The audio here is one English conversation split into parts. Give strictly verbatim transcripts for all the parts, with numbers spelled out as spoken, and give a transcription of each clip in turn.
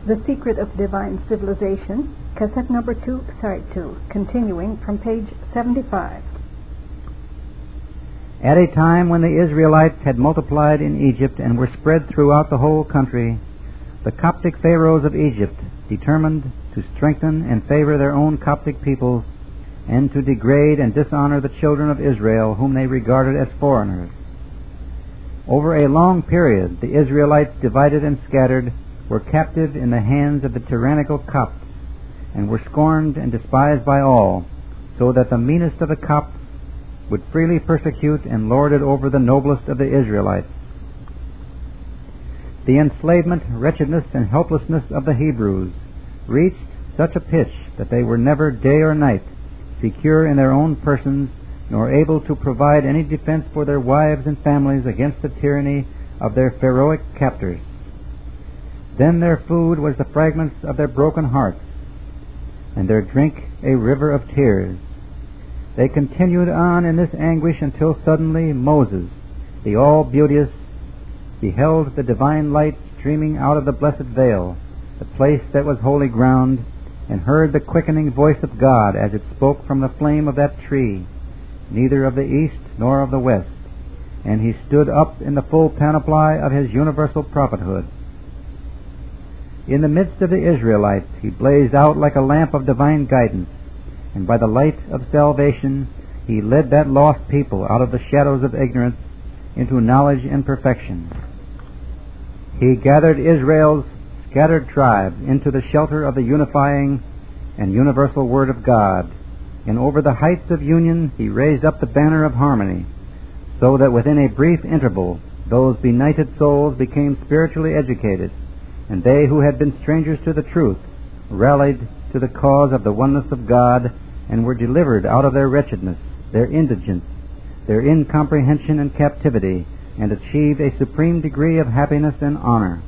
The Secret of Divine Civilization, cassette number two, side two, continuing from page seventy-five. At a time when the Israelites had multiplied in Egypt and were spread throughout the whole country, the Coptic pharaohs of Egypt determined to strengthen and favor their own Coptic peoples and to degrade and dishonor the children of Israel, whom they regarded as foreigners. Over a long period, the Israelites, divided and scattered, were captive in the hands of the tyrannical Copts, and were scorned and despised by all, so that the meanest of the Copts would freely persecute and lord it over the noblest of the Israelites. The enslavement, wretchedness, and helplessness of the Hebrews reached such a pitch that they were never day or night secure in their own persons, nor able to provide any defense for their wives and families against the tyranny of their Pharaohic captors. Then their food was the fragments of their broken hearts, and their drink a river of tears. They continued on in this anguish until suddenly Moses, the all-beauteous, beheld the divine light streaming out of the blessed veil, the place that was holy ground, and heard the quickening voice of God as it spoke from the flame of that tree, neither of the east nor of the west. And he stood up in the full panoply of his universal prophethood. In the midst of the Israelites he blazed out like a lamp of divine guidance, and by the light of salvation he led that lost people out of the shadows of ignorance into knowledge and perfection. He gathered Israel's scattered tribes into the shelter of the unifying and universal Word of God, and over the heights of union he raised up the banner of harmony, so that within a brief interval those benighted souls became spiritually educated, and they who had been strangers to the truth rallied to the cause of the oneness of God and were delivered out of their wretchedness, their indigence, their incomprehension and captivity, and achieved a supreme degree of happiness and honor.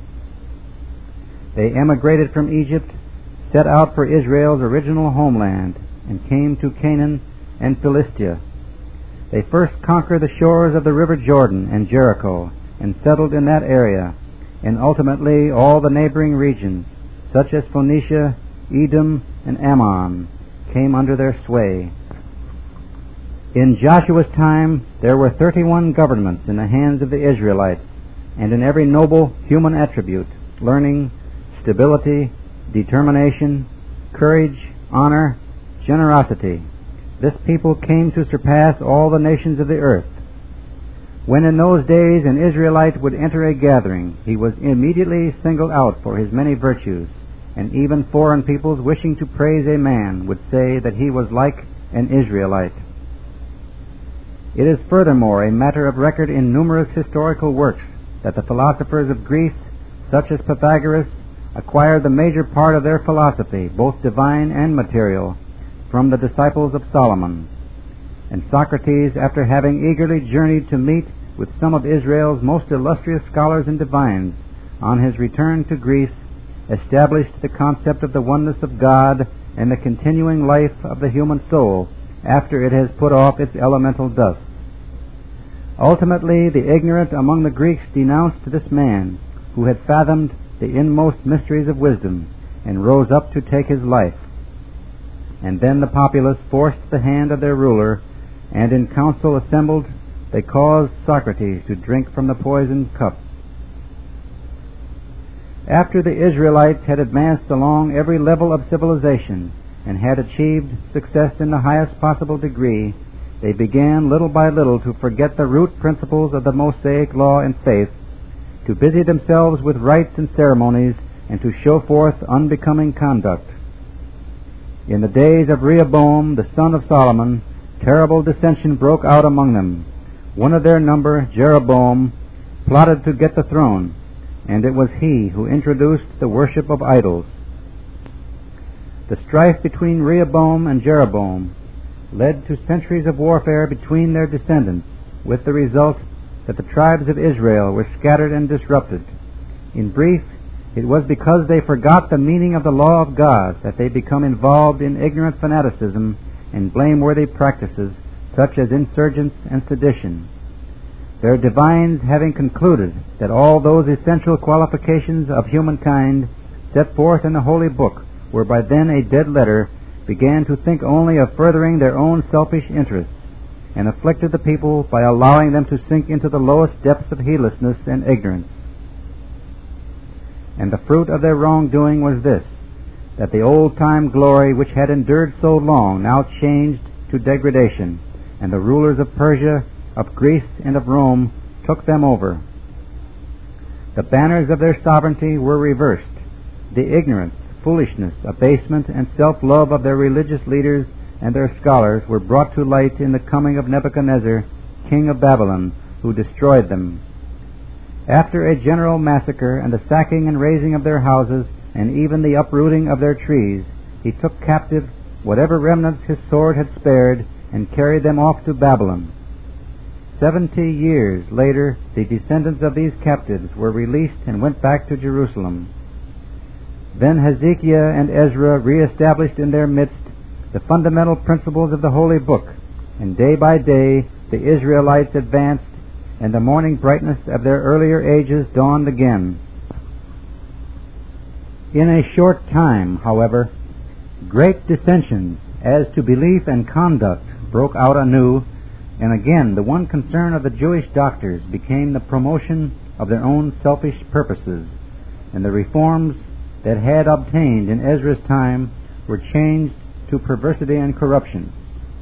They emigrated from Egypt, set out for Israel's original homeland, and came to Canaan and Philistia. They first conquered the shores of the river Jordan and Jericho, and settled in that area, and ultimately all the neighboring regions, such as Phoenicia, Edom, and Ammon, came under their sway. In Joshua's time there were thirty-one governments in the hands of the Israelites, and in every noble human attribute, learning, stability, determination, courage, honor, generosity, this people came to surpass all the nations of the earth. When in those days an Israelite would enter a gathering, he was immediately singled out for his many virtues, and even foreign peoples wishing to praise a man would say that he was like an Israelite. It is furthermore a matter of record in numerous historical works that the philosophers of Greece, such as Pythagoras, acquired the major part of their philosophy, both divine and material, from the disciples of Solomon. And Socrates, after having eagerly journeyed to meet with some of Israel's most illustrious scholars and divines, on his return to Greece, established the concept of the oneness of God and the continuing life of the human soul after it has put off its elemental dust. Ultimately, the ignorant among the Greeks denounced this man who had fathomed the inmost mysteries of wisdom and rose up to take his life. And then the populace forced the hand of their ruler, and in council assembled they caused Socrates to drink from the poisoned cup. After the Israelites had advanced along every level of civilization and had achieved success in the highest possible degree, they began little by little to forget the root principles of the Mosaic law and faith, to busy themselves with rites and ceremonies, and to show forth unbecoming conduct. In the days of Rehoboam, the son of Solomon, terrible dissension broke out among them. One of their number, Jeroboam, plotted to get the throne, and it was he who introduced the worship of idols. The strife between Rehoboam and Jeroboam led to centuries of warfare between their descendants, with the result that the tribes of Israel were scattered and disrupted. In brief, it was because they forgot the meaning of the law of God that they become involved in ignorant fanaticism and blameworthy practices such as insurgence and sedition. Their divines, having concluded that all those essential qualifications of humankind set forth in the Holy Book were by then a dead letter, began to think only of furthering their own selfish interests, and afflicted the people by allowing them to sink into the lowest depths of heedlessness and ignorance. And the fruit of their wrongdoing was this, that the old-time glory which had endured so long now changed to degradation, and the rulers of Persia, of Greece, and of Rome took them over. The banners of their sovereignty were reversed. The ignorance, foolishness, abasement, and self-love of their religious leaders and their scholars were brought to light in the coming of Nebuchadnezzar, king of Babylon, who destroyed them. After a general massacre and the sacking and razing of their houses, and even the uprooting of their trees, he took captive whatever remnants his sword had spared, and carried them off to Babylon. Seventy years later, the descendants of these captives were released and went back to Jerusalem. Then Hezekiah and Ezra re-established in their midst the fundamental principles of the Holy Book, and day by day the Israelites advanced, and the morning brightness of their earlier ages dawned again. In a short time, however, great dissensions as to belief and conduct broke out anew, and again the one concern of the Jewish doctors became the promotion of their own selfish purposes, and the reforms that had obtained in Ezra's time were changed to perversity and corruption.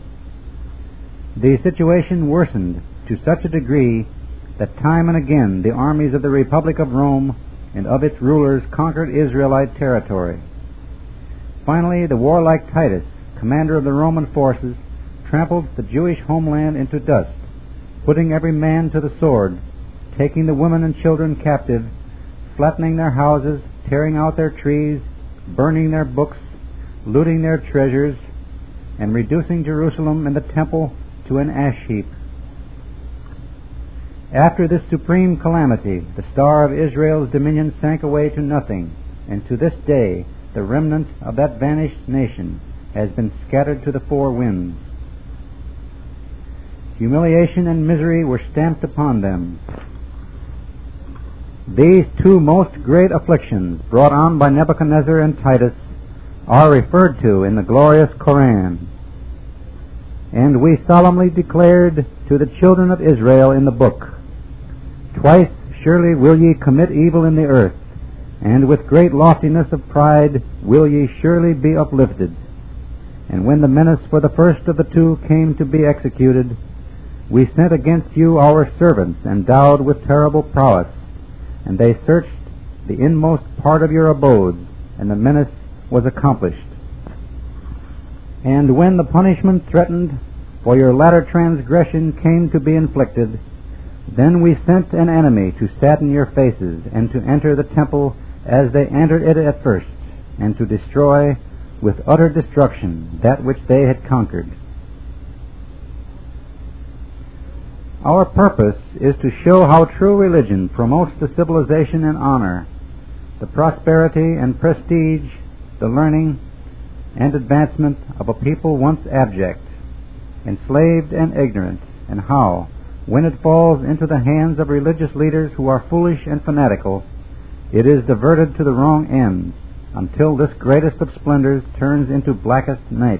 The situation worsened to such a degree that time and again the armies of the Republic of Rome and of its rulers conquered Israelite territory. Finally, the warlike Titus, commander of the Roman forces, trampled the Jewish homeland into dust, putting every man to the sword, taking the women and children captive, flattening their houses, tearing out their trees, burning their books, looting their treasures, and reducing Jerusalem and the temple to an ash heap. After this supreme calamity, the star of Israel's dominion sank away to nothing, and to this day the remnant of that vanished nation has been scattered to the four winds. Humiliation and misery were stamped upon them. These two most great afflictions brought on by Nebuchadnezzar and Titus are referred to in the glorious Koran. And we solemnly declared to the children of Israel in the book, "Twice surely will ye commit evil in the earth, and with great loftiness of pride will ye surely be uplifted. And when the menace for the first of the two came to be executed, we sent against you our servants endowed with terrible prowess, and they searched the inmost part of your abodes, and the menace was accomplished. And when the punishment threatened for your latter transgression came to be inflicted, then we sent an enemy to sadden your faces, and to enter the temple as they entered it at first, and to destroy with utter destruction that which they had conquered." Our purpose is to show how true religion promotes the civilization and honor, the prosperity and prestige, the learning and advancement of a people once abject, enslaved and ignorant, and how, when it falls into the hands of religious leaders who are foolish and fanatical, it is diverted to the wrong ends, until this greatest of splendors turns into blackest night.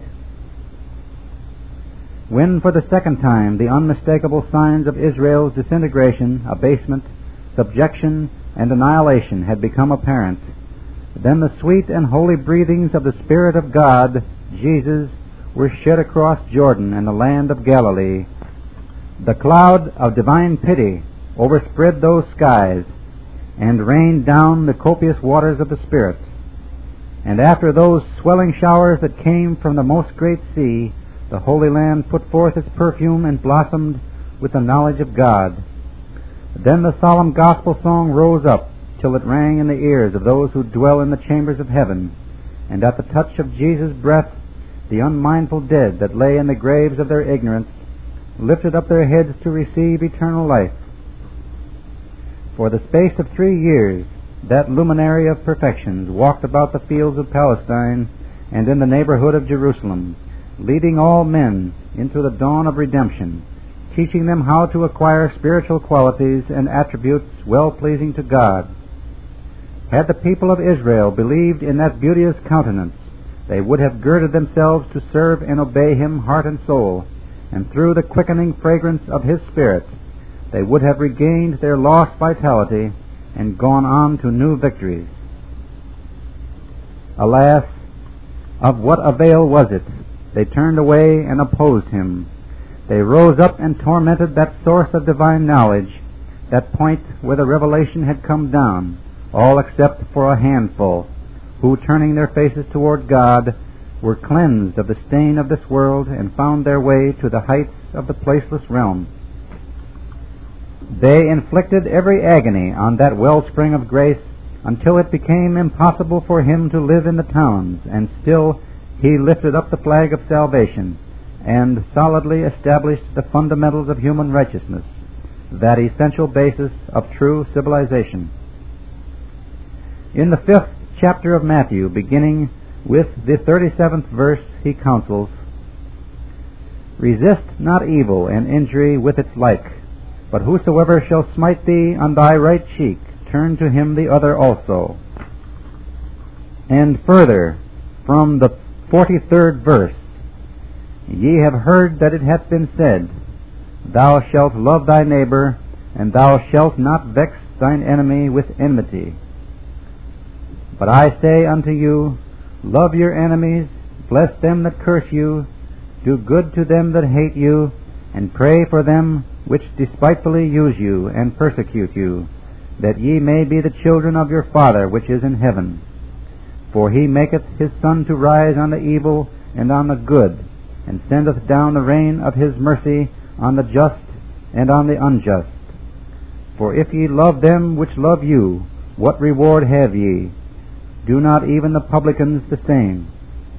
When for the second time the unmistakable signs of Israel's disintegration, abasement, subjection, and annihilation had become apparent, then the sweet and holy breathings of the Spirit of God, Jesus, were shed across Jordan and the land of Galilee. The cloud of divine pity overspread those skies and rained down the copious waters of the Spirit. And after those swelling showers that came from the most great sea, the Holy Land put forth its perfume and blossomed with the knowledge of God. Then the solemn gospel song rose up till it rang in the ears of those who dwell in the chambers of heaven, and at the touch of Jesus' breath the unmindful dead that lay in the graves of their ignorance lifted up their heads to receive eternal life. For the space of three years that luminary of perfections walked about the fields of Palestine and in the neighborhood of Jerusalem, leading all men into the dawn of redemption, teaching them how to acquire spiritual qualities and attributes well pleasing to God. Had the people of Israel believed in that beauteous countenance, they would have girded themselves to serve and obey him heart and soul, and through the quickening fragrance of his Spirit, they would have regained their lost vitality and gone on to new victories. Alas, of what avail was it? They turned away and opposed him. They rose up and tormented that source of divine knowledge, that point where the revelation had come down, all except for a handful, who, turning their faces toward God, were cleansed of the stain of this world and found their way to the heights of the placeless realm. They inflicted every agony on that wellspring of grace until it became impossible for him to live in the towns, and still he lifted up the flag of salvation and solidly established the fundamentals of human righteousness, that essential basis of true civilization. In the fifth chapter of Matthew, beginning with the thirty-seventh verse, he counsels, "Resist not evil and injury with its like, but whosoever shall smite thee on thy right cheek, turn to him the other also." And further, from the forty-third verse, "Ye have heard that it hath been said, Thou shalt love thy neighbor, and thou shalt not vex thine enemy with enmity. But I say unto you, love your enemies, bless them that curse you, do good to them that hate you, and pray for them which despitefully use you and persecute you, that ye may be the children of your Father which is in heaven. For he maketh his sun to rise on the evil and on the good, and sendeth down the rain of his mercy on the just and on the unjust. For if ye love them which love you, what reward have ye? Do not even the publicans the same?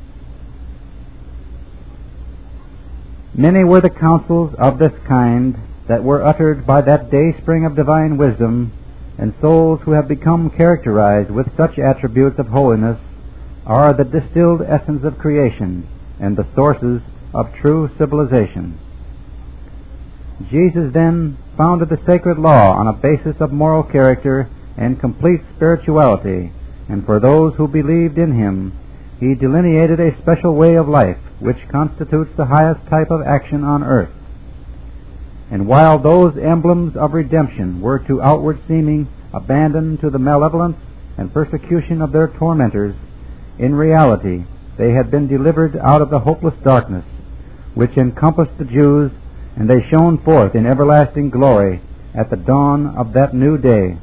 Many were the counsels of this kind that were uttered by that dayspring of divine wisdom, and souls who have become characterized with such attributes of holiness are the distilled essence of creation and the sources of true civilization. Jesus then founded the sacred law on a basis of moral character and complete spirituality, and for those who believed in him, he delineated a special way of life which constitutes the highest type of action on earth. And while those emblems of redemption were to outward seeming abandoned to the malevolence and persecution of their tormentors, in reality they had been delivered out of the hopeless darkness which encompassed the Jews, and they shone forth in everlasting glory at the dawn of that new day.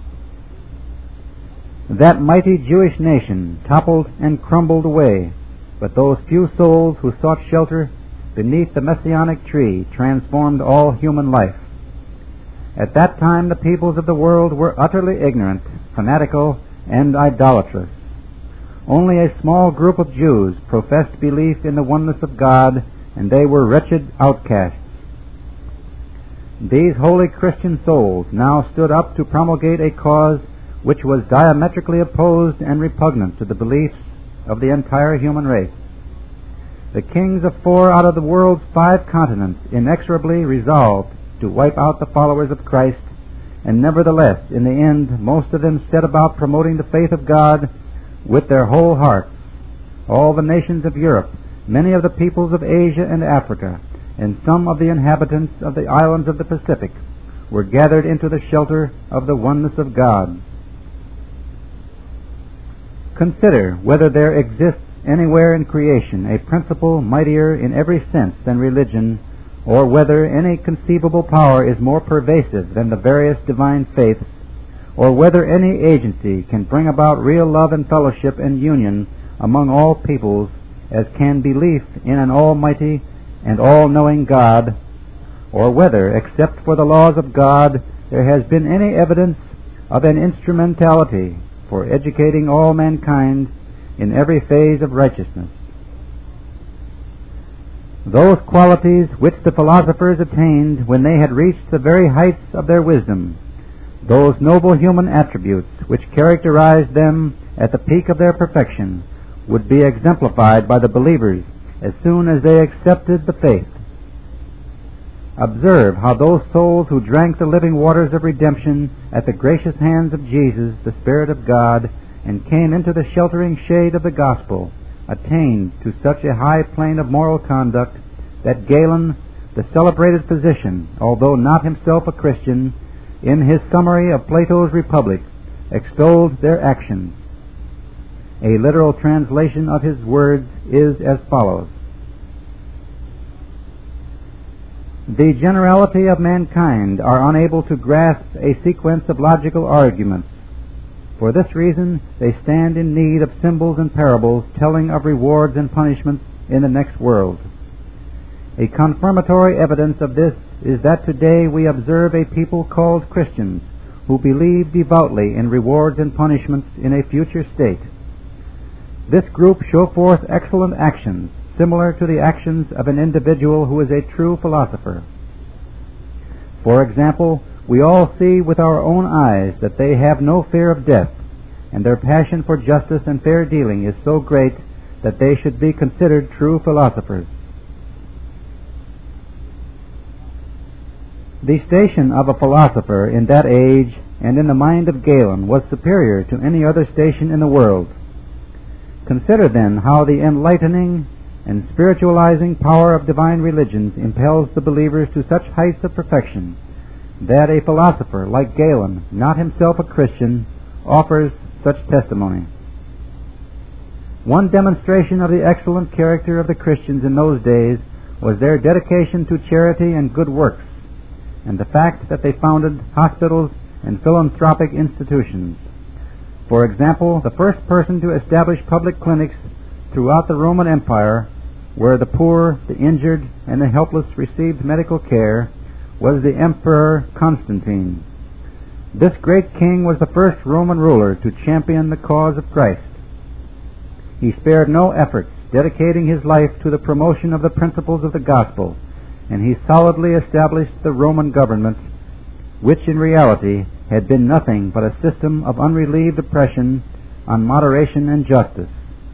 That mighty Jewish nation toppled and crumbled away, but those few souls who sought shelter beneath the Messianic tree transformed all human life. At that time the peoples of the world were utterly ignorant, fanatical, and idolatrous. Only a small group of Jews professed belief in the oneness of God, and they were wretched outcasts. These holy Christian souls now stood up to promulgate a cause which was diametrically opposed and repugnant to the beliefs of the entire human race. The kings of four out of the world's five continents inexorably resolved to wipe out the followers of Christ, and nevertheless, in the end, most of them set about promoting the faith of God with their whole hearts. All the nations of Europe, many of the peoples of Asia and Africa, and some of the inhabitants of the islands of the Pacific were gathered into the shelter of the oneness of God. Consider whether there exists anywhere in creation a principle mightier in every sense than religion, or whether any conceivable power is more pervasive than the various divine faiths, or whether any agency can bring about real love and fellowship and union among all peoples as can belief in an almighty and all-knowing God, or whether, except for the laws of God, there has been any evidence of an instrumentality for educating all mankind in every phase of righteousness. Those qualities which the philosophers attained when they had reached the very heights of their wisdom, those noble human attributes which characterized them at the peak of their perfection, would be exemplified by the believers as soon as they accepted the faith. Observe how those souls who drank the living waters of redemption at the gracious hands of Jesus, the Spirit of God, and came into the sheltering shade of the gospel, attained to such a high plane of moral conduct that Galen, the celebrated physician, although not himself a Christian, in his summary of Plato's Republic, extolled their actions. A literal translation of his words is as follows: The generality of mankind are unable to grasp a sequence of logical arguments. For this reason, they stand in need of symbols and parables telling of rewards and punishments in the next world. A confirmatory evidence of this is that today we observe a people called Christians who believe devoutly in rewards and punishments in a future state. This group show forth excellent actions, similar to the actions of an individual who is a true philosopher. For example, we all see with our own eyes that they have no fear of death, and their passion for justice and fair dealing is so great that they should be considered true philosophers. The station of a philosopher in that age and in the mind of Galen was superior to any other station in the world. Consider then how the enlightening and spiritualizing power of divine religions impels the believers to such heights of perfection that a philosopher like Galen, not himself a Christian, offers such testimony. One demonstration of the excellent character of the Christians in those days was their dedication to charity and good works, and the fact that they founded hospitals and philanthropic institutions. For example, the first person to establish public clinics throughout the Roman Empire, where the poor, the injured, and the helpless received medical care, was the Emperor Constantine. This great king was the first Roman ruler to champion the cause of Christ. He spared no efforts, dedicating his life to the promotion of the principles of the gospel, and he solidly established the Roman government, which in reality had been nothing but a system of unrelieved oppression on moderation and justice.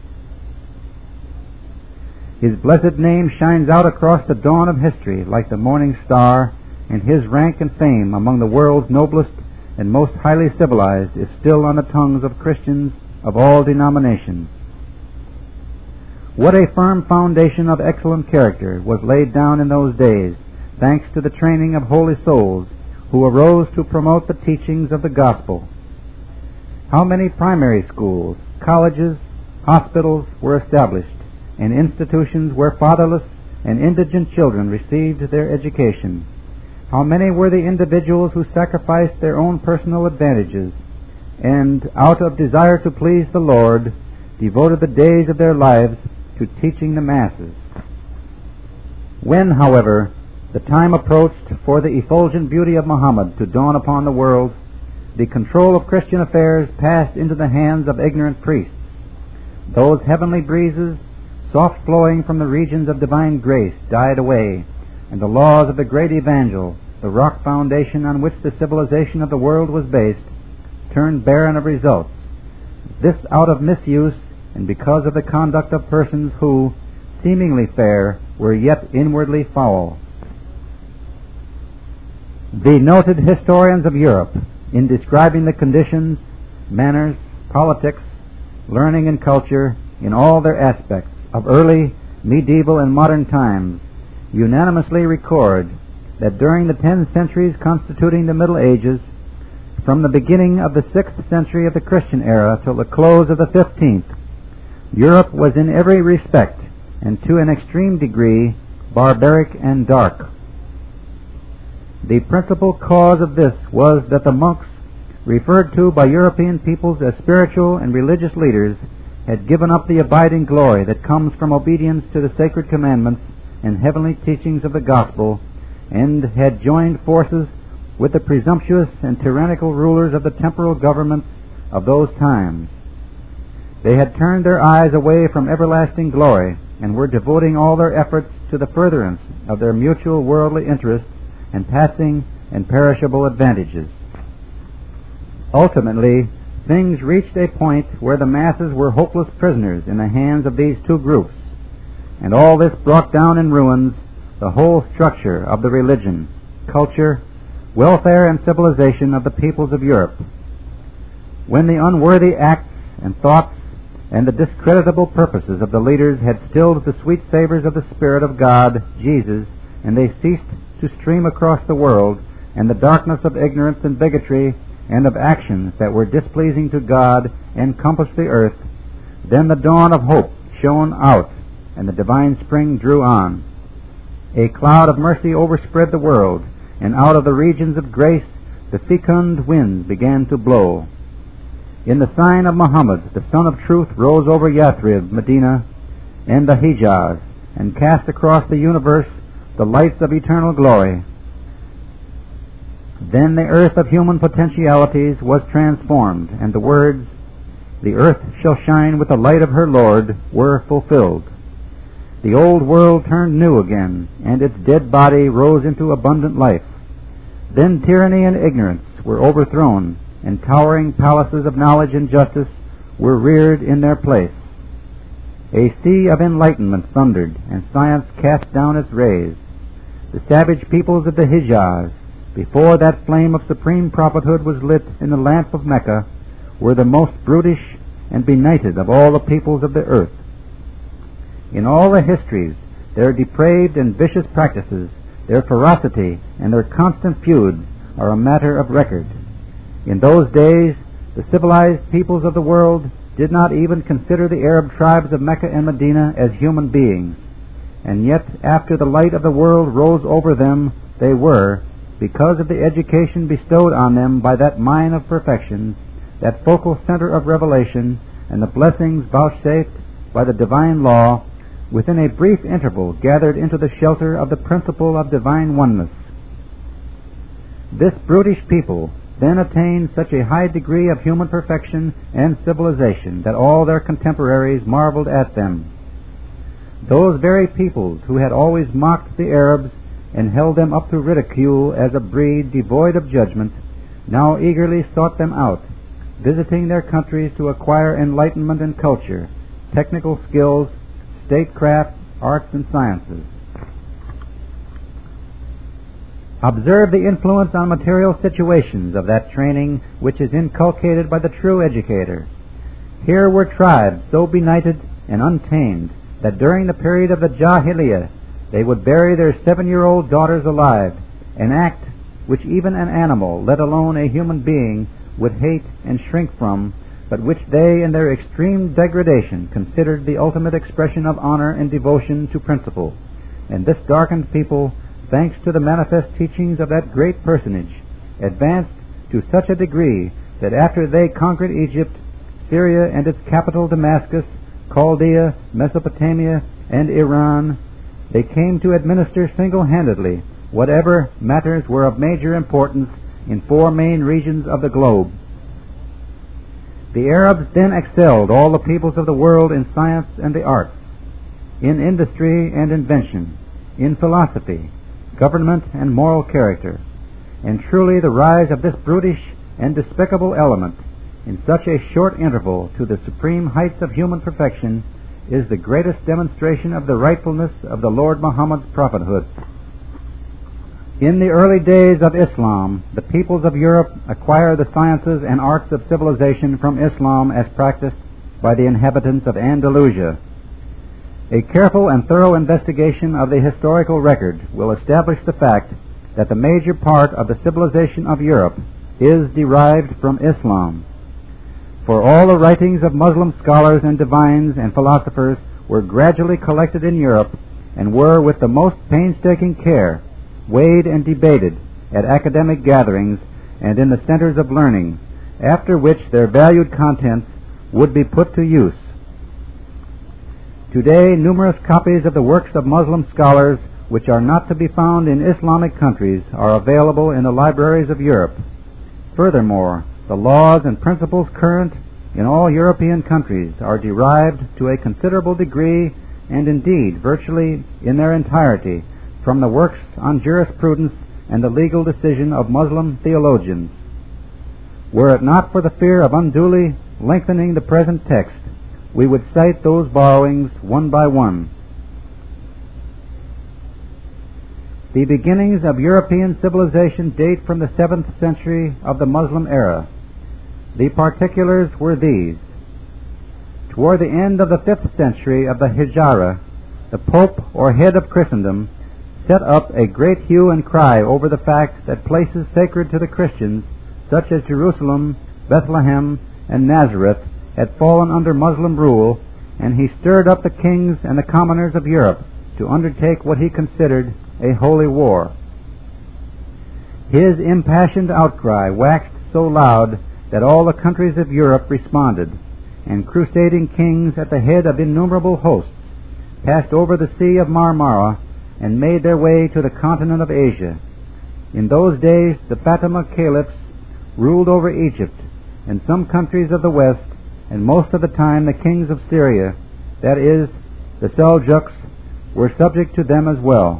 His blessed name shines out across the dawn of history like the morning star, and his rank and fame among the world's noblest and most highly civilized is still on the tongues of Christians of all denominations. What a firm foundation of excellent character was laid down in those days, thanks to the training of holy souls who arose to promote the teachings of the gospel. How many primary schools, colleges, hospitals were established, and institutions where fatherless and indigent children received their education. How many were the individuals who sacrificed their own personal advantages and, out of desire to please the Lord, devoted the days of their lives to teaching the masses. When, however, the time approached for the effulgent beauty of Muhammad to dawn upon the world, the control of Christian affairs passed into the hands of ignorant priests. Those heavenly breezes, soft flowing from the regions of divine grace, died away, and the laws of the great evangel, the rock foundation on which the civilization of the world was based, turned barren of results. This out of misuse and because of the conduct of persons who, seemingly fair, were yet inwardly foul. The noted historians of Europe, in describing the conditions, manners, politics, learning, and culture in all their aspects of early, medieval, and modern times, unanimously record that during the ten centuries constituting the Middle Ages, from the beginning of the sixth century of the Christian era till the close of the fifteenth, Europe was in every respect, and to an extreme degree, barbaric and dark. The principal cause of this was that the monks, referred to by European peoples as spiritual and religious leaders, had given up the abiding glory that comes from obedience to the sacred commandments and heavenly teachings of the gospel, and had joined forces with the presumptuous and tyrannical rulers of the temporal governments of those times. They had turned their eyes away from everlasting glory and were devoting all their efforts to the furtherance of their mutual worldly interests and passing and perishable advantages. Ultimately, things reached a point where the masses were hopeless prisoners in the hands of these two groups, and all this brought down in ruins the whole structure of the religion, culture, welfare, and civilization of the peoples of Europe. When the unworthy acts and thoughts and the discreditable purposes of the leaders had stilled the sweet savors of the Spirit of God, Jesus, and they ceased to stream across the world, and the darkness of ignorance and bigotry and of actions that were displeasing to God encompassed the earth, then the dawn of hope shone out, and the divine spring drew on. A cloud of mercy overspread the world, and out of the regions of grace the fecund winds began to blow. In the sign of Muhammad, the Son of Truth rose over Yathrib, Medina, and the Hijaz, and cast across the universe the lights of eternal glory. Then the earth of human potentialities was transformed, and the words, "The earth shall shine with the light of her Lord," were fulfilled. The old world turned new again, and its dead body rose into abundant life. Then tyranny and ignorance were overthrown, and towering palaces of knowledge and justice were reared in their place. A sea of enlightenment thundered, and science cast down its rays. The savage peoples of the Hijaz, before that flame of supreme prophethood was lit in the lamp of Mecca, were the most brutish and benighted of all the peoples of the earth. In all the histories, their depraved and vicious practices, their ferocity, and their constant feuds are a matter of record. In those days, the civilized peoples of the world did not even consider the Arab tribes of Mecca and Medina as human beings, and yet after the light of the world rose over them, they were, because of the education bestowed on them by that mine of perfection, that focal center of revelation, and the blessings vouchsafed by the divine law, within a brief interval gathered into the shelter of the principle of divine oneness. This brutish people then attained such a high degree of human perfection and civilization that all their contemporaries marveled at them. Those very peoples who had always mocked the Arabs and held them up to ridicule as a breed devoid of judgment, now eagerly sought them out, visiting their countries to acquire enlightenment and culture, technical skills, statecraft, arts, and sciences. Observe the influence on material situations of that training which is inculcated by the true educator. Here were tribes so benighted and untamed that during the period of the Jahiliyyah they would bury their seven-year-old daughters alive, an act which even an animal, let alone a human being, would hate and shrink from, but which they, in their extreme degradation, considered the ultimate expression of honor and devotion to principle. And this darkened people, thanks to the manifest teachings of that great personage, advanced to such a degree that after they conquered Egypt, Syria and its capital Damascus, Chaldea, Mesopotamia, and Iran, they came to administer single-handedly whatever matters were of major importance in four main regions of the globe. The Arabs then excelled all the peoples of the world in science and the arts, in industry and invention, in philosophy, government, and moral character. And truly the rise of this brutish and despicable element in such a short interval to the supreme heights of human perfection is the greatest demonstration of the rightfulness of the Lord Muhammad's prophethood. In the early days of Islam, the peoples of Europe acquire the sciences and arts of civilization from Islam as practiced by the inhabitants of Andalusia. A careful and thorough investigation of the historical record will establish the fact that the major part of the civilization of Europe is derived from Islam. For all the writings of Muslim scholars and divines and philosophers were gradually collected in Europe and were, with the most painstaking care, weighed and debated at academic gatherings and in the centers of learning, after which their valued contents would be put to use. Today, numerous copies of the works of Muslim scholars which are not to be found in Islamic countries are available in the libraries of Europe. Furthermore, the laws and principles current in all European countries are derived to a considerable degree, and indeed virtually in their entirety, from the works on jurisprudence and the legal decision of Muslim theologians. Were it not for the fear of unduly lengthening the present text, we would cite those borrowings one by one. The beginnings of European civilization date from the seventh century of the Muslim era. The particulars were these. Toward the end of the fifth century of the Hijrah, the Pope, or head of Christendom, set up a great hue and cry over the fact that places sacred to the Christians, such as Jerusalem, Bethlehem, and Nazareth, had fallen under Muslim rule, and he stirred up the kings and the commoners of Europe to undertake what he considered a holy war. His impassioned outcry waxed so loud that all the countries of Europe responded, and crusading kings at the head of innumerable hosts passed over the Sea of Marmara and made their way to the continent of Asia. In those days the Fatima caliphs ruled over Egypt and some countries of the west, and most of the time the kings of Syria, that is, the Seljuks, were subject to them as well.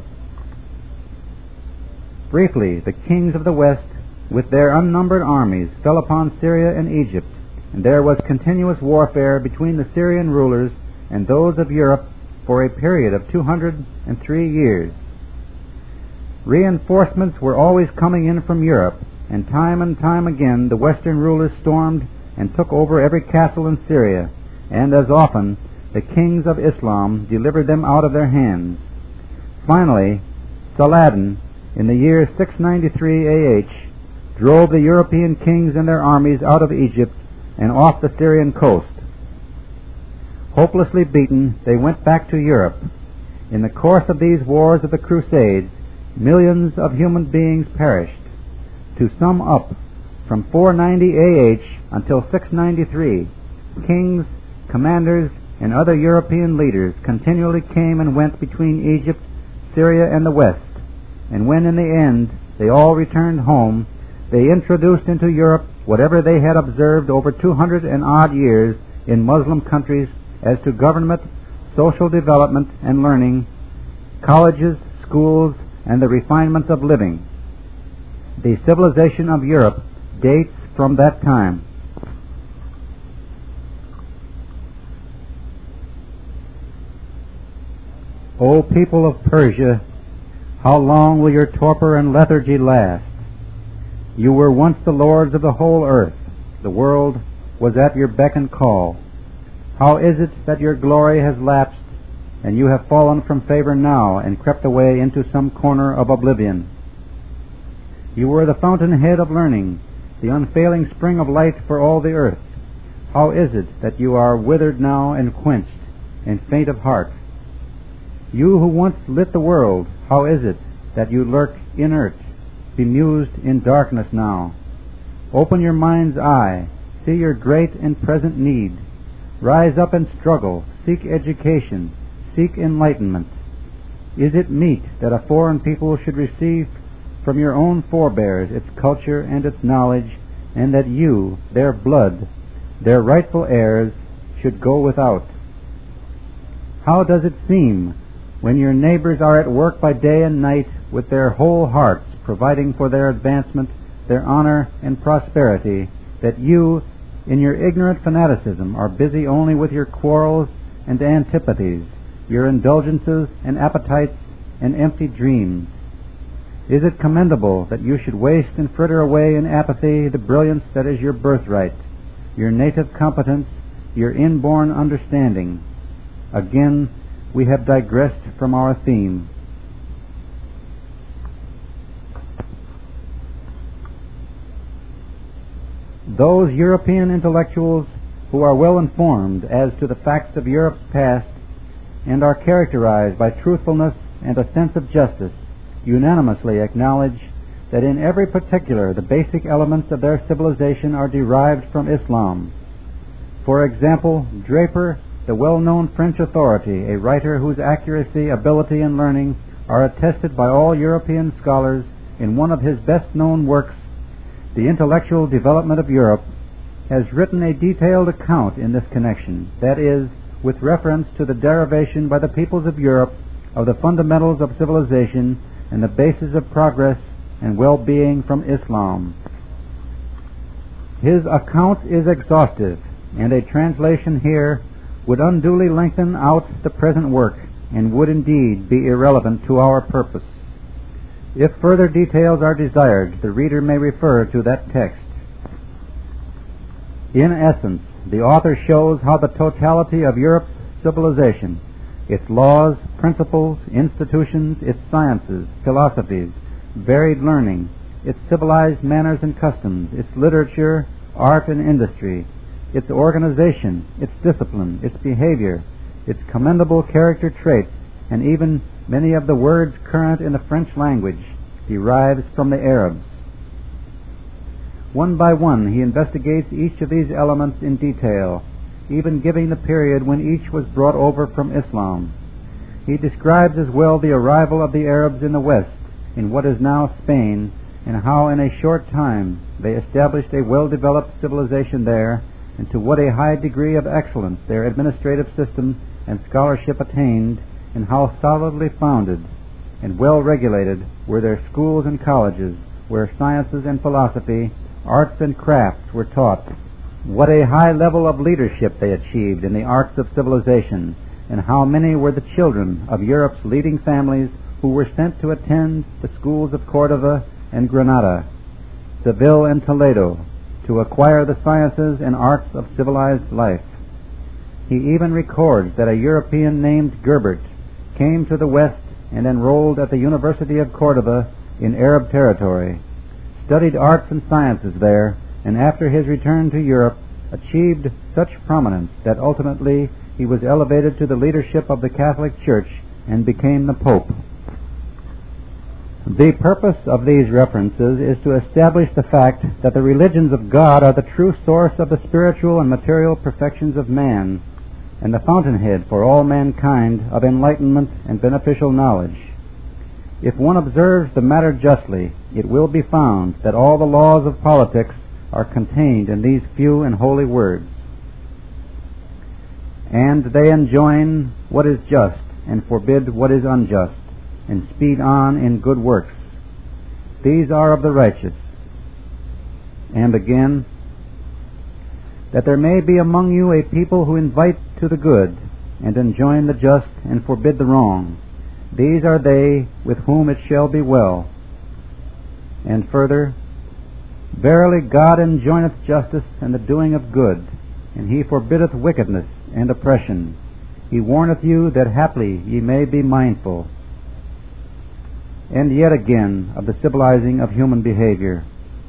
Briefly, the kings of the west, with their unnumbered armies, fell upon Syria and Egypt, and there was continuous warfare between the Syrian rulers and those of Europe for a period of two hundred three years. Reinforcements were always coming in from Europe, and time and time again the western rulers stormed and took over every castle in Syria, and as often the kings of Islam delivered them out of their hands. Finally, Saladin, in the year six ninety-three A H, drove the European kings and their armies out of Egypt and off the Syrian coast. Hopelessly beaten, they went back to Europe. In the course of these wars of the Crusades, millions of human beings perished. To sum up, from four ninety A H until six ninety-three, kings, commanders, and other European leaders continually came and went between Egypt, Syria, and the West, and when in the end they all returned home, they introduced into Europe whatever they had observed over two hundred and odd years in Muslim countries as to government, social development and learning, colleges, schools, and the refinements of living. The civilization of Europe dates from that time. O people of Persia, how long will your torpor and lethargy last? You were once the lords of the whole earth. The world was at your beck and call. How is it that your glory has lapsed, and you have fallen from favor now and crept away into some corner of oblivion? You were the fountainhead of learning, the unfailing spring of light for all the earth. How is it that you are withered now and quenched, and faint of heart? You who once lit the world, how is it that you lurk inert, bemused in darkness now? Open your mind's eye, see your great and present need. Rise up and struggle, seek education, seek enlightenment. Is it meet that a foreign people should receive from your own forebears its culture and its knowledge, and that you, their blood, their rightful heirs, should go without? How does it seem when your neighbors are at work by day and night with their whole hearts providing for their advancement, their honor, and prosperity, that you, in your ignorant fanaticism, are busy only with your quarrels and antipathies, your indulgences and appetites and empty dreams? Is it commendable that you should waste and fritter away in apathy the brilliance that is your birthright, your native competence, your inborn understanding? Again, we have digressed from our theme. Those European intellectuals who are well informed as to the facts of Europe's past and are characterized by truthfulness and a sense of justice unanimously acknowledge that in every particular the basic elements of their civilization are derived from Islam. For example, Draper, the well-known French authority, a writer whose accuracy, ability, and learning are attested by all European scholars in one of his best-known works, The Intellectual Development of Europe, has written a detailed account in this connection, that is, with reference to the derivation by the peoples of Europe of the fundamentals of civilization and the basis of progress and well-being from Islam. His account is exhaustive, and a translation here would unduly lengthen out the present work and would indeed be irrelevant to our purpose. If further details are desired, the reader may refer to that text. In essence, the author shows how the totality of Europe's civilization, its laws, principles, institutions, its sciences, philosophies, varied learning, its civilized manners and customs, its literature, art and industry, its organization, its discipline, its behavior, its commendable character traits, and even many of the words current in the French language, derives from the Arabs. One by one he investigates each of these elements in detail, even giving the period when each was brought over from Islam. He describes as well the arrival of the Arabs in the West, in what is now Spain, and how in a short time they established a well-developed civilization there, and to what a high degree of excellence their administrative system and scholarship attained, and how solidly founded and well regulated were their schools and colleges, where sciences and philosophy, arts and crafts were taught. What a high level of leadership they achieved in the arts of civilization, and how many were the children of Europe's leading families who were sent to attend the schools of Cordova and Granada, Seville and Toledo, to acquire the sciences and arts of civilized life. He even records that a European named Gerbert came to the West and enrolled at the University of Cordova in Arab territory, studied arts and sciences there, and after his return to Europe achieved such prominence that ultimately he was elevated to the leadership of the Catholic Church and became the Pope. The purpose of these references is to establish the fact that the religions of God are the true source of the spiritual and material perfections of man, and the fountainhead for all mankind of enlightenment and beneficial knowledge. If one observes the matter justly, it will be found that all the laws of politics are contained in these few and holy words. And they enjoin what is just, and forbid what is unjust, and speed on in good works. These are of the righteous. And again, that there may be among you a people who invite to the good, and enjoin the just, and forbid the wrong. These are they with whom it shall be well. And further, verily God enjoineth justice and the doing of good, and he forbiddeth wickedness and oppression. He warneth you that haply ye may be mindful. And yet again of the civilizing of human behavior.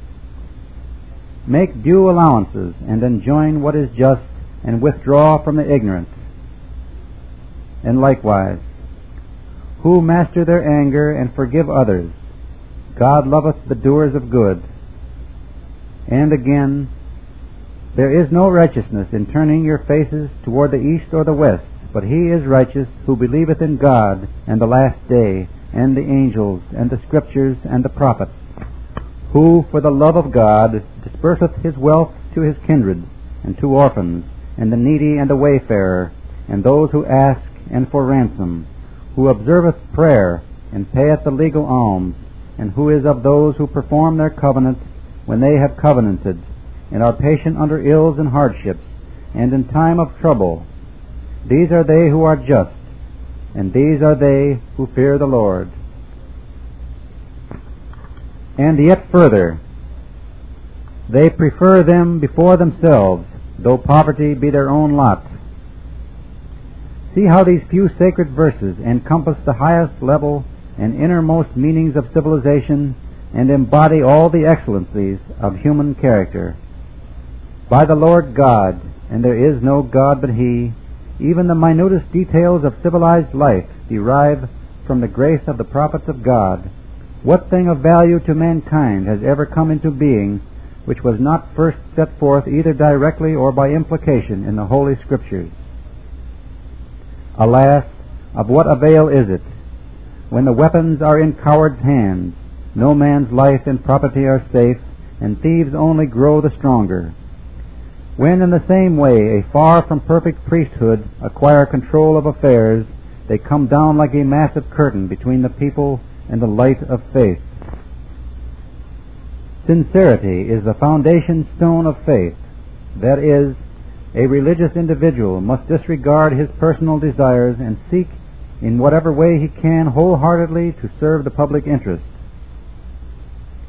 Make due allowances, and enjoin what is just, and withdraw from the ignorant. And likewise, who master their anger, and forgive others. God loveth the doers of good. And again, there is no righteousness in turning your faces toward the east or the west, but he is righteous who believeth in God, and the last day, and the angels, and the scriptures, and the prophets, who, for the love of God, disperseth his wealth to his kindred, and to orphans, and the needy, and the wayfarer, and those who ask, and for ransom, who observeth prayer, and payeth the legal alms, and who is of those who perform their covenant when they have covenanted, and are patient under ills and hardships, and in time of trouble. These are they who are just, and these are they who fear the Lord. And yet further, they prefer them before themselves, though poverty be their own lot. See how these few sacred verses encompass the highest level and innermost meanings of civilization, and embody all the excellencies of human character. By the Lord God, and there is no God but he, even the minutest details of civilized life derive from the grace of the prophets of God. What thing of value to mankind has ever come into being which was not first set forth either directly or by implication in the Holy Scriptures? Alas, of what avail is it? When the weapons are in cowards' hands, no man's life and property are safe, and thieves only grow the stronger. When in the same way a far from perfect priesthood acquire control of affairs, they come down like a massive curtain between the people and the light of faith. Sincerity is the foundation stone of faith. That is, a religious individual must disregard his personal desires and seek in whatever way he can wholeheartedly to serve the public interest.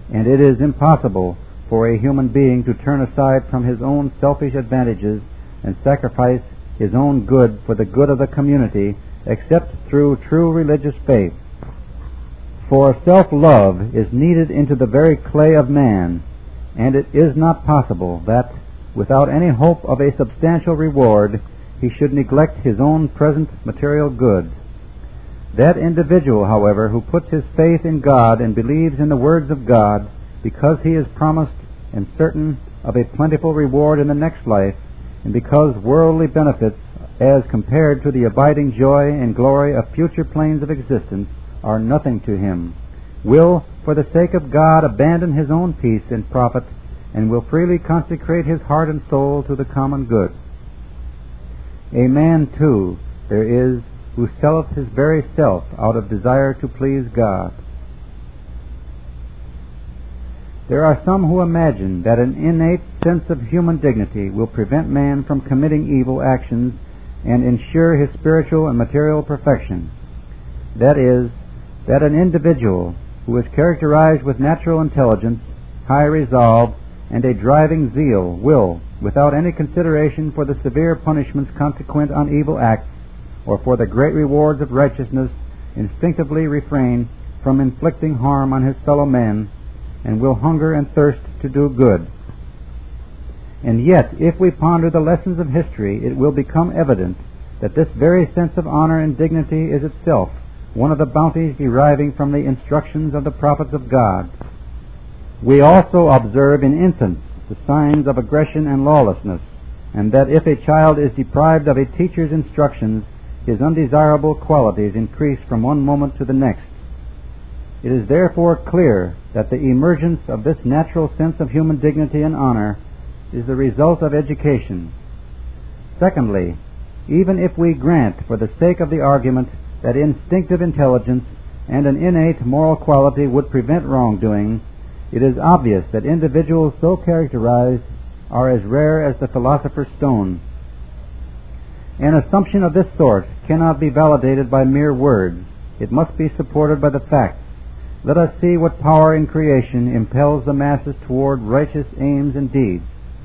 and it is impossible for a human being to turn aside from his own selfish advantages and sacrifice his own good for the good of the community except through true religious faith. For self-love is kneaded into the very clay of man, and it is not possible that, without any hope of a substantial reward, he should neglect his own present material goods. That individual, however, who puts his faith in God and believes in the words of God because he is promised and certain of a plentiful reward in the next life, and because worldly benefits, as compared to the abiding joy and glory of future planes of existence, are nothing to him, will, for the sake of God, abandon his own peace and profit, and will freely consecrate his heart and soul to the common good. A man, too, there is who selleth his very self out of desire to please God. There are some who imagine that an innate sense of human dignity will prevent man from committing evil actions and ensure his spiritual and material perfection. That is, that an individual who is characterized with natural intelligence, high resolve, and a driving zeal will, without any consideration for the severe punishments consequent on evil acts, or for the great rewards of righteousness, instinctively refrain from inflicting harm on his fellow men, and will hunger and thirst to do good. And yet, if we ponder the lessons of history, it will become evident that this very sense of honor and dignity is itself one of the bounties deriving from the instructions of the prophets of God. We also observe in infants the signs of aggression and lawlessness, and that if a child is deprived of a teacher's instructions, his undesirable qualities increase from one moment to the next. It is therefore clear that the emergence of this natural sense of human dignity and honor is the result of education. Secondly, even if we grant, for the sake of the argument, that instinctive intelligence and an innate moral quality would prevent wrongdoing, it is obvious that individuals so characterized are as rare as the philosopher's stone. An assumption of this sort cannot be validated by mere words. It must be supported by the facts. Let us see what power in creation impels the masses toward righteous aims and deeds.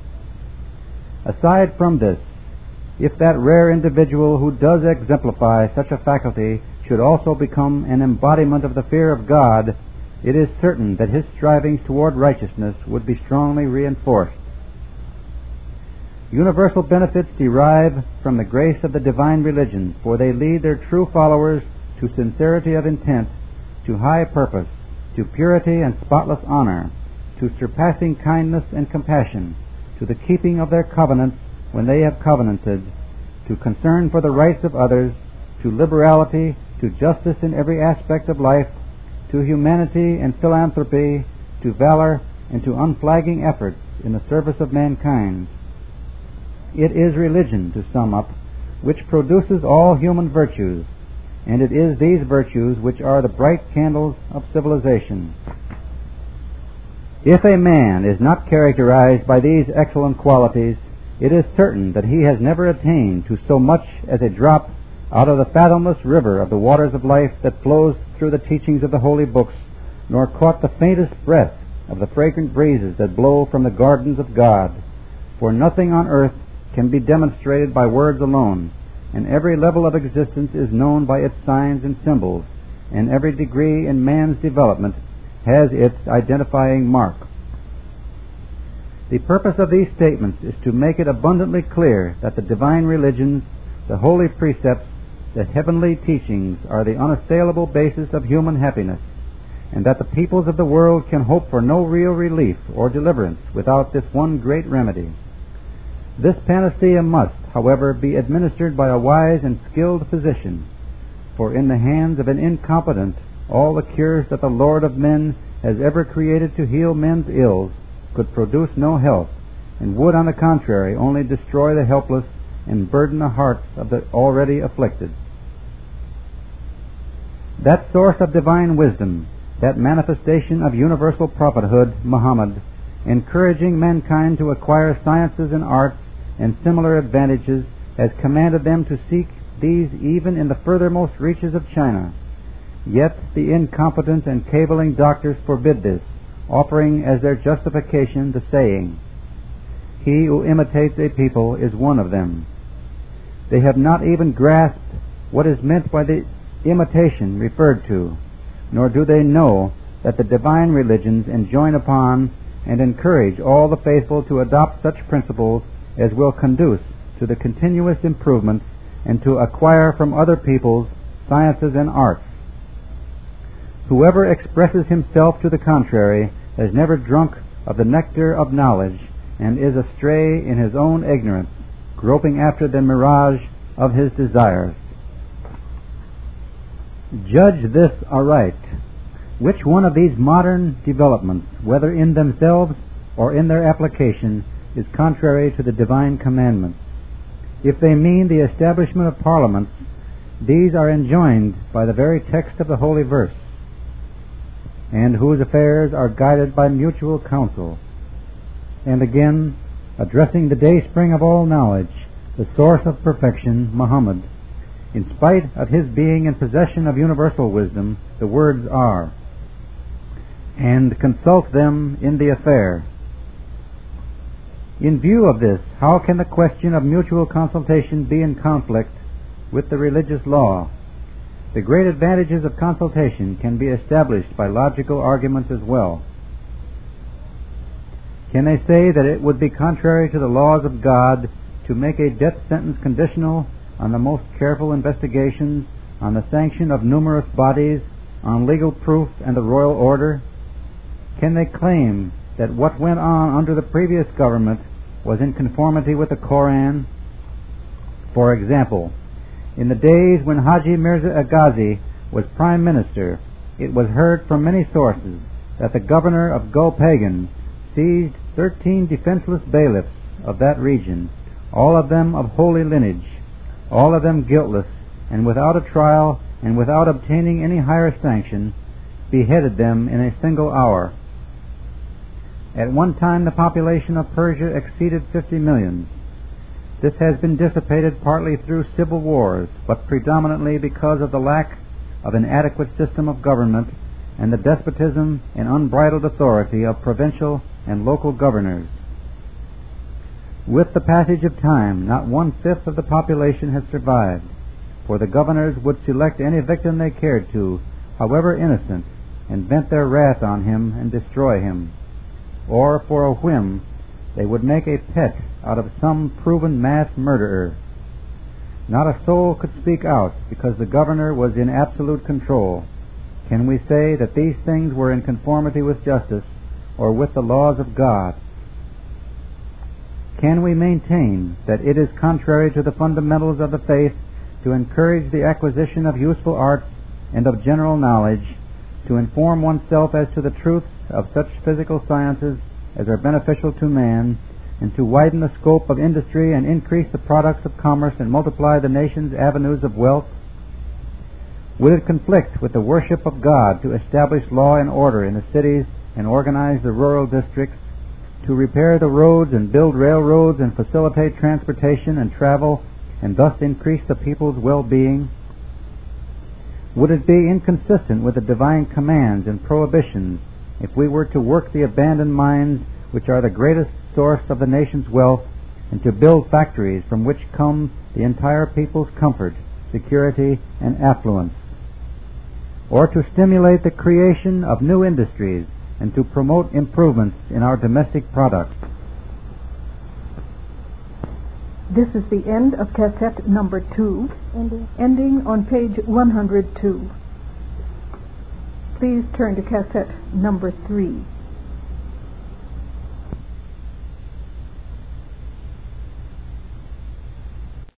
Aside from this, if that rare individual who does exemplify such a faculty should also become an embodiment of the fear of God, it is certain that his strivings toward righteousness would be strongly reinforced. Universal benefits derive from the grace of the divine religion, for they lead their true followers to sincerity of intent, to high purpose, to purity and spotless honor, to surpassing kindness and compassion, to the keeping of their covenants when they have covenanted, to concern for the rights of others, to liberality, to justice in every aspect of life, to humanity and philanthropy, to valor, and to unflagging efforts in the service of mankind. It is religion, to sum up, which produces all human virtues, and it is these virtues which are the bright candles of civilization. If a man is not characterized by these excellent qualities, it is certain that he has never attained to so much as a drop out of the fathomless river of the waters of life that flows through the teachings of the holy books, nor caught the faintest breath of the fragrant breezes that blow from the gardens of God. For nothing on earth can be demonstrated by words alone, and every level of existence is known by its signs and symbols, and every degree in man's development has its identifying mark. The purpose of these statements is to make it abundantly clear that the divine religions, the holy precepts, the heavenly teachings are the unassailable basis of human happiness, and that the peoples of the world can hope for no real relief or deliverance without this one great remedy. This panacea must, however, be administered by a wise and skilled physician, for in the hands of an incompetent all the cures that the Lord of men has ever created to heal men's ills could produce no health, and would, on the contrary, only destroy the helpless and burden the hearts of the already afflicted. That source of divine wisdom, that manifestation of universal prophethood, Muhammad, encouraging mankind to acquire sciences and arts and similar advantages, has commanded them to seek these even in the furthermost reaches of China. Yet the incompetent and cavilling doctors forbid this, offering as their justification the saying, "He who imitates a people is one of them." They have not even grasped what is meant by the imitation referred to, nor do they know that the divine religions enjoin upon and encourage all the faithful to adopt such principles as will conduce to the continuous improvements and to acquire from other peoples sciences and arts. Whoever expresses himself to the contrary has never drunk of the nectar of knowledge and is astray in his own ignorance, groping after the mirage of his desires. Judge this aright. Which one of these modern developments, whether in themselves or in their application, is contrary to the divine commandments? If they mean the establishment of parliaments, these are enjoined by the very text of the holy verse, and whose affairs are guided by mutual counsel. And again, addressing the dayspring of all knowledge, the source of perfection, Muhammad, in spite of his being in possession of universal wisdom, the words are, "And consult them in the affair." In view of this, how can the question of mutual consultation be in conflict with the religious law? The great advantages of consultation can be established by logical arguments as well. Can they say that it would be contrary to the laws of God to make a death sentence conditional on the most careful investigations, on the sanction of numerous bodies, on legal proof and the royal order? Can they claim that what went on under the previous government was in conformity with the Koran? For example, in the days when Haji Mirza Aghazi was Prime Minister, it was heard from many sources that the governor of Gulpagan seized thirteen defenseless bailiffs of that region, all of them of holy lineage, all of them guiltless, and without a trial and without obtaining any higher sanction, beheaded them in a single hour. At one time the population of Persia exceeded fifty millions. This has been dissipated partly through civil wars, but predominantly because of the lack of an adequate system of government and the despotism and unbridled authority of provincial and local governors. With the passage of time, not one-fifth of the population has survived, for the governors would select any victim they cared to, however innocent, and vent their wrath on him and destroy him. Or, for a whim, they would make a pet out of some proven mass murderer. Not a soul could speak out because the governor was in absolute control. Can we say that these things were in conformity with justice or with the laws of God? Can we maintain that it is contrary to the fundamentals of the faith to encourage the acquisition of useful arts and of general knowledge, to inform oneself as to the truths of such physical sciences as are beneficial to man, and to widen the scope of industry and increase the products of commerce and multiply the nation's avenues of wealth? Would it conflict with the worship of God to establish law and order in the cities and organize the rural districts, to repair the roads and build railroads and facilitate transportation and travel, and thus increase the people's well-being? Would it be inconsistent with the divine commands and prohibitions if we were to work the abandoned mines, which are the greatest source of the nation's wealth, and to build factories from which come the entire people's comfort, security, and affluence? Or to stimulate the creation of new industries and to promote improvements in our domestic products? This is the end of cassette number two, ending, ending on page one hundred two. Please turn to cassette number three.